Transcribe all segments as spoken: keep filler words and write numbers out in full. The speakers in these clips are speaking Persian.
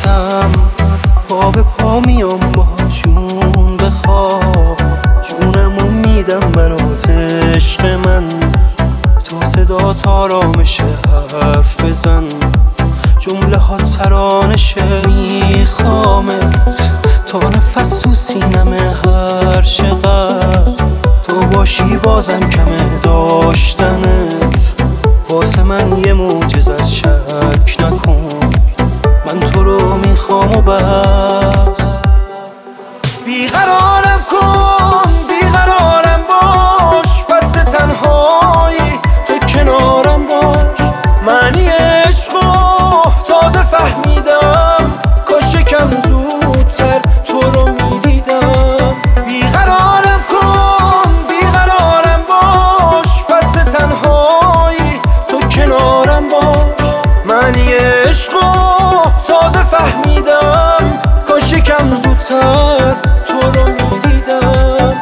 راحتم، پا به پا میام با جون بخواب، جونمو میدم برات عشق من، تو صدا آرامشه حرف بزن، جمله ها ترانشه، میخوامت تا نفس تو سینمه هر چقدر تو باشی بازم کمه داشتنت، واسه من یه معجزه از شک نکن، من تو رو میخوام و بس. بیقرارم کن بیقرارم باش، پس تنهایی تو کنارم باش، معنی عشقو تازه فهمیدم، کاش یکم زودتر تو رو میدیدم. بیقرارم کن بیقرارم باش، پس تنهایی تو کنارم باش، معنی عشقو تازه فهمیدم، کاش یکم زودتر تو رو میدیدم.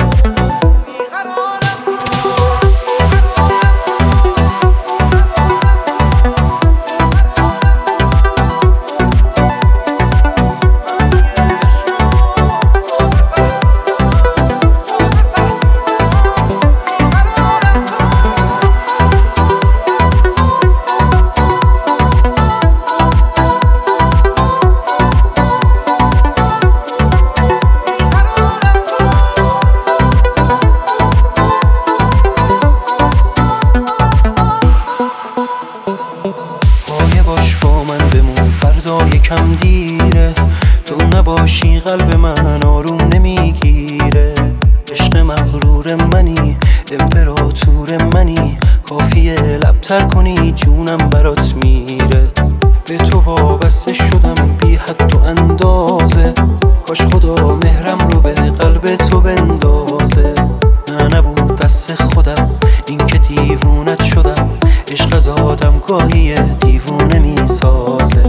باش با من بمون فردا یکم دیره، تو نباشی قلب من آروم نمیگیره، عشق مغرور منی امپراتور منی، کافیه لبتر کنی جونم برات میره، به تو وابسته شدم بی حد و اندازه، کاش خدا مهرم رو به قلب تو بندازه، نه نبود دست خودم این که دیوونت شدم، عشق از آدم گاهی دیوونه میسازه.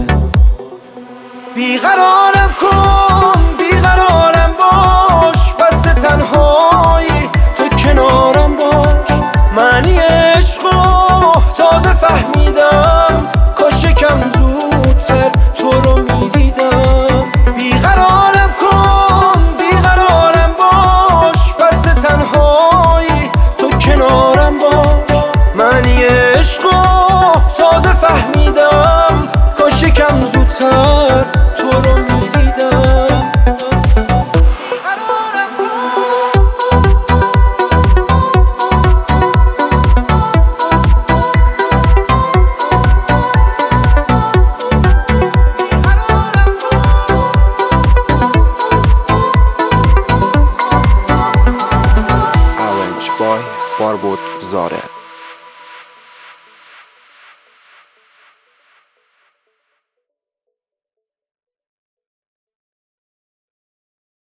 بیقرارم کن بیقرارم باش، پس تنهایی تو کنارم باش، معنی عشقو تازه فهمیدم، کاش یکم زودتر تو رو میدیدم. بیقرارم کن بیقرارم باش، پس تنهایی تو کنارم باش، معنی عشقو تازه فهمیدم، کاش یکم زودتر تو رو میدیدم. Orange Boy Barbot Zare